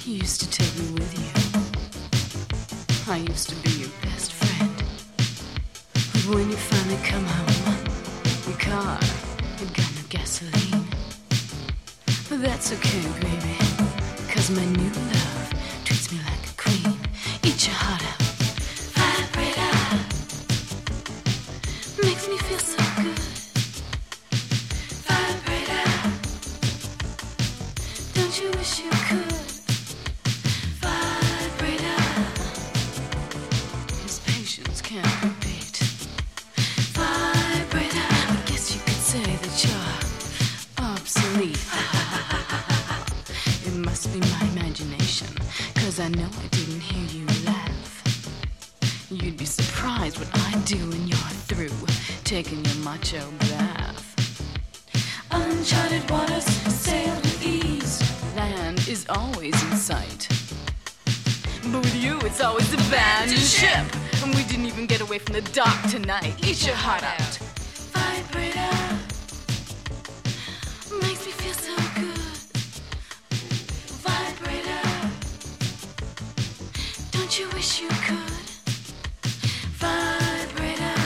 You used to take me with you. I used to be your best friend. But when you finally come home, your car had got no gasoline. But that's okay, baby, 'cause my new love treats me like a queen. Eat your heart out. Vibrator makes me feel so good. Vibrator, don't you wish you could? Vibrator, his patience can't be beat. Vibrator, I guess you could say that you're obsolete. It must be my imagination, 'cause I know I didn't hear you laugh. You'd be surprised what I do when you're through taking your macho bath. Uncharted waters, sail with ease. Land is always in sight. But with you, it's always abandoned ship. And we didn't even get away from the dock tonight. Eat your heart out. Vibrator makes me feel so good. Vibrator, don't you wish you could? Vibrator,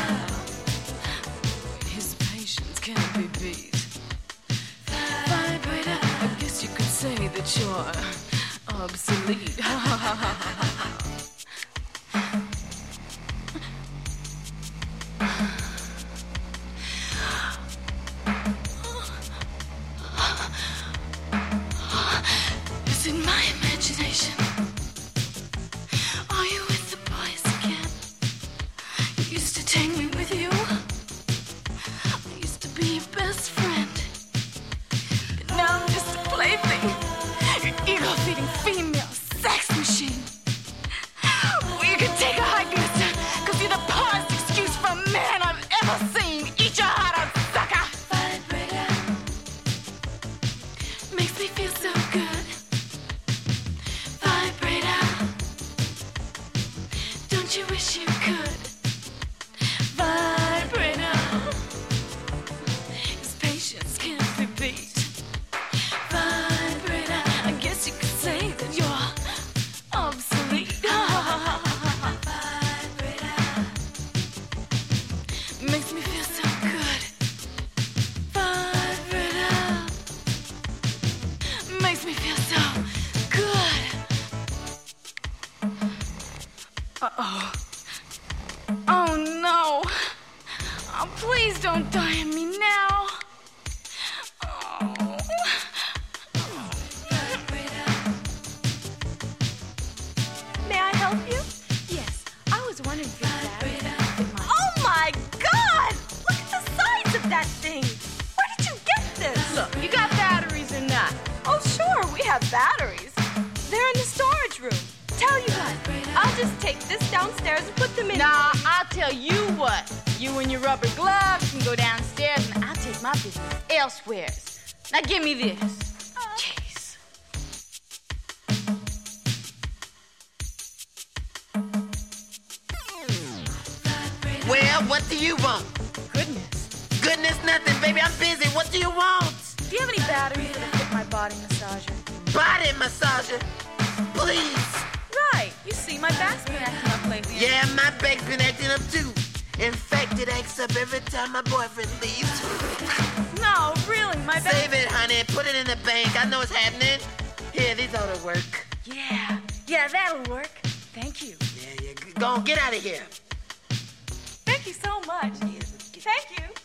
his patience can't be beat. Vibrator, I guess you could say that you're obsolete. Is it my imagination? Are you with the boys again? You used to take me with you. I used to be your best friend. But now I'm just a plaything. Your ego-feeding female sex machine. Well, you can take a hike, mister, 'cause you're the poorest excuse for a man I've ever seen. Eat your heart out, sucker. Vibrator makes me feel so good. Vibrator, don't you wish you could? Vibrator, his patience can't be beat. Vibrator, I guess you could say that you're obsolete. Vibrator makes me feel so good. Vibrator makes me feel so good. Uh-oh. Oh no. Oh, please don't die on me now. Oh. May I help you? Yes, I was wondering if your battery fit my... Oh my God! Look at the size of that thing. Where did you get this? Look, you got batteries or not? Oh sure, we have batteries. They're in the storage room. Tell you what, I'll just take this downstairs and put them in. Nah, I'll tell you what. You and your rubber gloves can go downstairs and I'll take my business elsewhere. Now give me this. Jeez. Well, what do you want? Goodness. Goodness, nothing, baby. I'm busy. What do you want? Do you have any batteries that'll fit my body massager? Body massager. Please. Right. You see, my back's been acting up lately. Yeah, my back's been acting up too. In fact, it acts up every time my boyfriend leaves. No, really, my back... Save it, honey. Put it in the bank. I know it's happening. Here, these ought to work. Yeah, that'll work. Thank you. Yeah. Go on, get out of here. Thank you so much. Thank you.